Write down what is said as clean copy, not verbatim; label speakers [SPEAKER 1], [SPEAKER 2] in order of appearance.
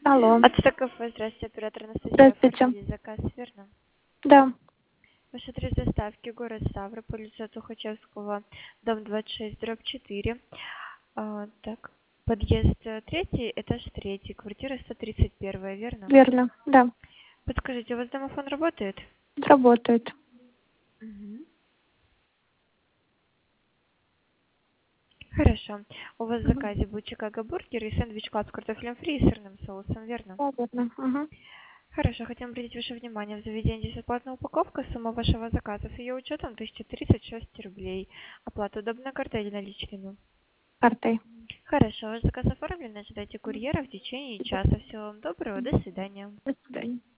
[SPEAKER 1] Алло.
[SPEAKER 2] От кафе, здравствуйте, оператор Анастасия,
[SPEAKER 1] Здравствуйте.
[SPEAKER 2] оформили заказ, верно?
[SPEAKER 1] Да,
[SPEAKER 2] Ваш адрес доставки, город Ставрополь, улица Тухачевского, дом 26, дробь 4. Так, подъезд третий, этаж третий, квартира 131, верно?
[SPEAKER 1] верно. Да,
[SPEAKER 2] Подскажите, у вас домофон работает?
[SPEAKER 1] работает.
[SPEAKER 2] Мгм. Хорошо. У вас в
[SPEAKER 1] Мгм.
[SPEAKER 2] заказе будет Чикаго бургер и сэндвич клаб с картофелем фри и сырным соусом, верно?
[SPEAKER 1] Да, верно. Мгм.
[SPEAKER 2] Хорошо, хотим обратить ваше внимание, в заведении есть бесплатная упаковка, сумма вашего заказа с ее учетом 1036 рублей. Оплата удобная карта или наличными?
[SPEAKER 1] Картой.
[SPEAKER 2] Хорошо, ваш заказ оформлен, ожидайте курьера в течение часа. Всего вам доброго, до свидания.
[SPEAKER 1] До свидания.